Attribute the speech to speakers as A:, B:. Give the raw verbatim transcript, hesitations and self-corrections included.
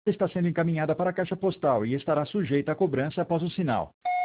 A: está sendo encaminhada para a caixa postal e estará sujeita a cobrança após o sinal.